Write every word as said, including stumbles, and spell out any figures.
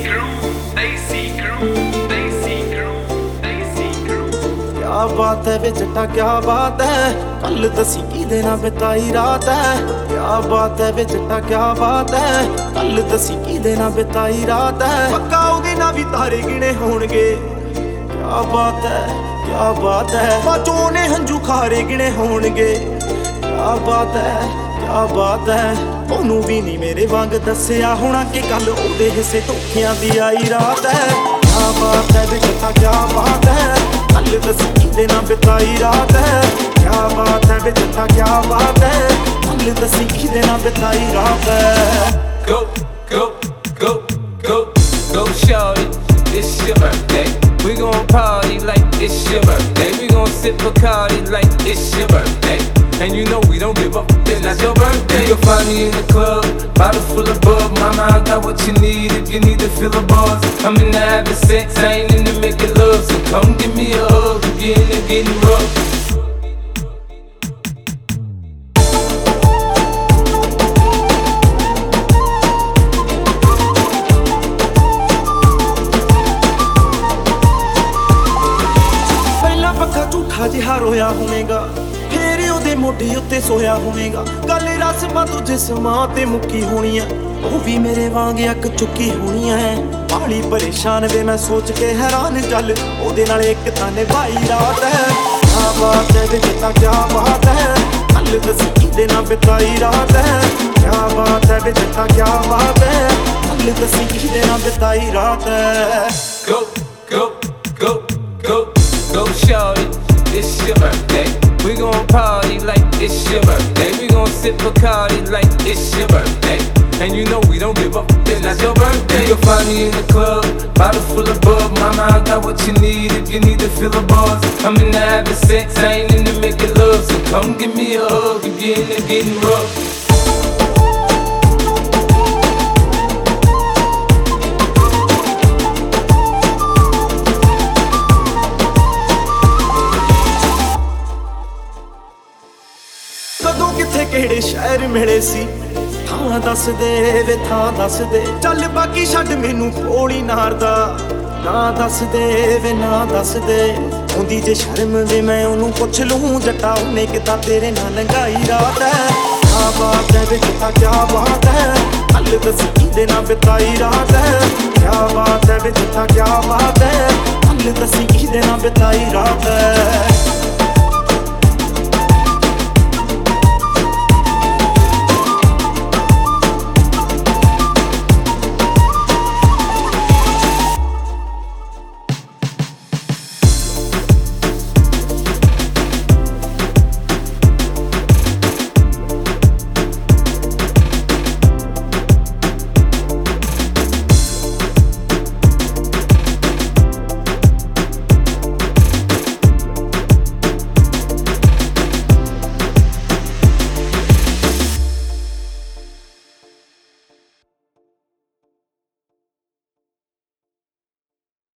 क्या बात है वे जट्टा क्या बात है, कल दसी किदे नाल बिताई रात है। क्या बात है वे जट्टा क्या बात है, कल दसी किदे नाल बिताई रात है। पक्का ओदे नाल भी तारे गिने होणगे। क्या बात है क्या बात है, बाचों ने हंझू खारे गिने होणगे। क्या बात है क्या बात है, ओनू भी नहीं मेरे वांग दस्सिया होना कि कल ओदे हिस्से धोखियां दी आई रात है। क्या बात है वे जट्टा क्या बात है, कल दसी किदे नाल बिताई रात है। क्या बात है वे जट्टा क्या बात है, कल दसी किदे नाल बिताई रात है। Go, go, go, go, go shorty, it's your birthday. We gon' party like it's your birthday. We gon' sip Bacardi like it's your birthday. And you know we don't give up, it's not your birthday. You'll find me in the club, bottle full of bub. Mama, I got what you need if you need to feel the buzz. I'm in the having sex, I ain't in the making love. So come give me a hug if you're in the getting rough. झूठा जिहा रोया होवेगा, फेर ओदे मोढे उत्ते सोया होवेगा। गल रस्मां तो जिस्मां ते मुक्की होनी है, ओह भी मेरे वांग अक चुकी होनी है। बाली परेशान वे मैं सोच के हैरान, चल ओदे नाल इक तां निभाई रात है। क्या बात है वे जट्टा क्या बात है, कल दसी किदे नाल बिताई रात है। क्या बात है वे जट्टा क्या बात है, कल दसी किदे नाल बिताई रात है। Go, go, go, go, go shorty, it's your birthday. We gon' party like it's your birthday. We gon' sip Bacardi like it's your birthday. And you know we don't give up, it's not your birthday. You'll find me in the club, bottle full of bub. Mama, I got what you need if you need to feel the buzz. I'm in the having sex, I ain't in the making love. So come give me a hug if you're in the getting rough. कदों किथे केड़े शहर मिले सी, थां दस दे वे थां दस दे। चल बाकी छड्ड मैनू कोली नारदा, ना दस दे वे ना दस दे। होंदी जे शर्म वे मैं ओनू पुछ लूं, जट्टा ओने किता तेरे नाल लंघाई रात है। क्या बात है वे जट्टा क्या बात है, कल दसी किदे नाल बिताई रात है। क्या बात है वे जट्टा क्या बात है, कल दसी किदे नाल बिताई रात है।